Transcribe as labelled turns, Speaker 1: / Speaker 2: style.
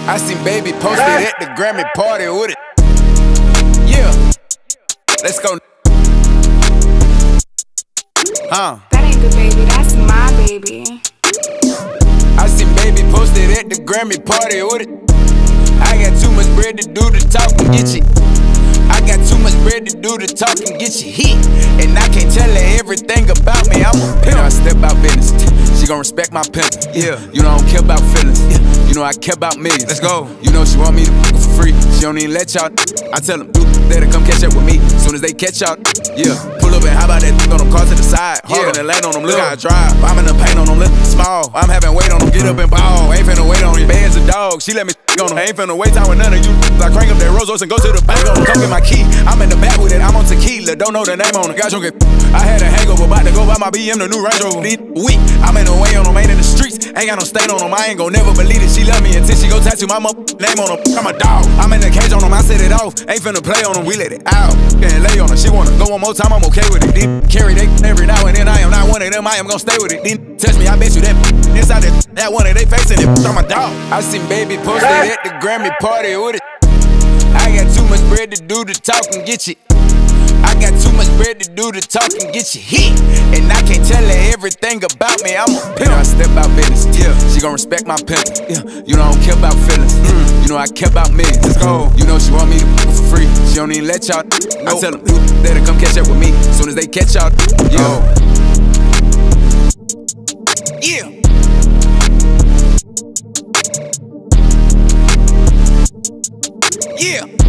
Speaker 1: I seen baby posted at the Grammy party with it. Yeah, let's go.
Speaker 2: That ain't the baby, that's my baby.
Speaker 1: I seen baby posted at the Grammy party with it. I got too much bread to do to talk and get you. I got too much bread to do to talk and get you hit. And I can't tell her everything about me, I'm a pimp. I step out business, she gon' respect my pimp. Yeah, you know I don't care about feelings. You know I care about millions. Let's go. You know she want me to for free. She don't even let y'all. I tell them, dude, that'll come catch up with me. Soon as they catch y'all, yeah. Pull up and how about that on them cars to the side. Hogging and land on them, look how I drive. I'm in the paint on them, look small. I'm having weight on them, get up and ball. Ain't finna wait on you, bad as a dog. She let me on them. Ain't finna wait time with none of you. I crank up that Rolls Royce and go to the bank on them. Come get my key. I'm in the back with it, I'm on tequila. Don't know the name on it. Got you get. I had a hangover, about to go buy my BM, the new Range Rover. Weak, I'm in the way on them, ain't in the streets. Ain't got no stain on them, I ain't gon' never believe it. She love me until she go tattoo my name on them. I'm a dog, I'm in the cage on them, I set it off. Ain't finna play on them, we let it out. And lay on her, she wanna go one more time, I'm okay with it. Carry they every now and then, I am not one of them, I am gon' stay with it. Touch me, I bet you that inside that one of they facing it. I'm a dog. I seen baby posted at the Grammy party with it. I got too much bread to do to talk and get you. I got too much bread to do to talk and get you hit. And I can't tell her everything about me, I'm a pimp. I step out business, yeah. She gon' respect my pimp. Yeah. You know I don't care about feelings. You know I care about millions. Let's go. You know she want me to for free. She don't even let y'all. I tell them, that'll come catch up with me. As soon as they catch y'all, yeah. Yeah.